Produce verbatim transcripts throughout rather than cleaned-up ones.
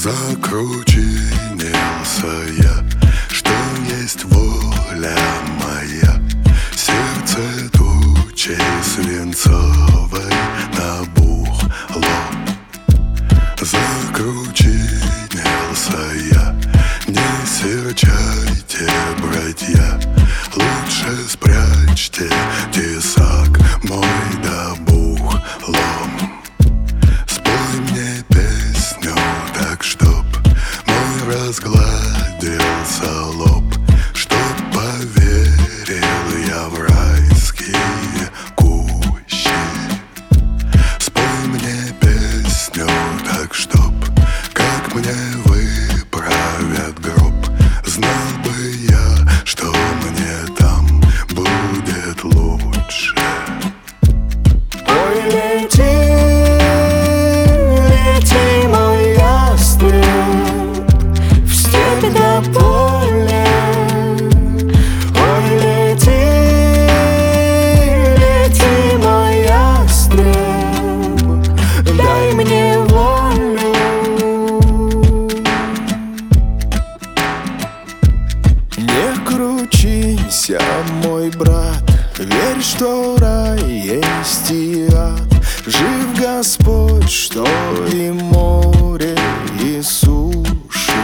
Закручинился я, что есть воля моя. Сердце тучей свинцовой набухло. Закручинился я, не серчайте, братья, лучше спрячьте тесак мой да бухлом. Спой мне песню так, чтоб мой разгладился лоб, чтоб поверил я в райские кущи. Спой мне песню так, чтоб, как мне выправят гроб, знал бы я, что мне там будет лучше. Ой, лети, лети, мой ястреб, в степи до поля. Ой, лети, лети, мой ястреб, дай мне волю. Не кручинься, мой брат, верь, что рай есть и ад. Жив Господь, что и море, и сушу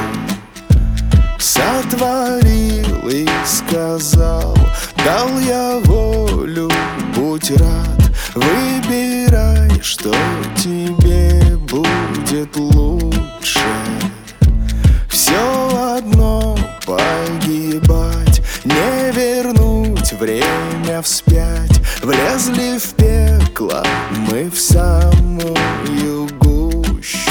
сотворил и сказал. Дал я волю, будь рад, выбирай, что тебе будет лучше. Все одно погибать, не вернуть время вспять. Влезли в пекло мы в самую гущу.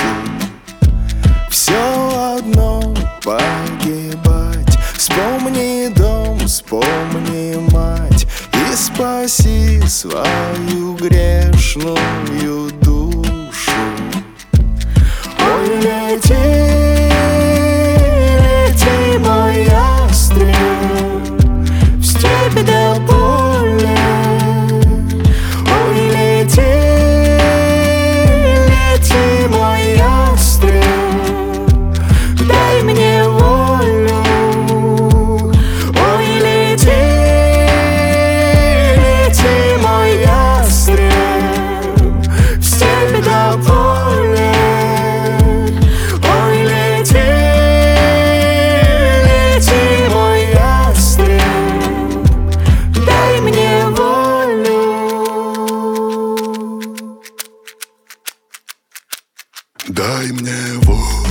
Все одно погибать. Вспомни дом, вспомни мать, и спаси свою грешную душу. Ой, лети, лети, мой ястреб, в степи до поля. Ой, лети, лети, мой ястреб, дай мне волю. Ой, лети, лети, мой ястреб, в степи до поля. Ой, лети, лети, мой ястреб, дай мне волю. Дай мне волю.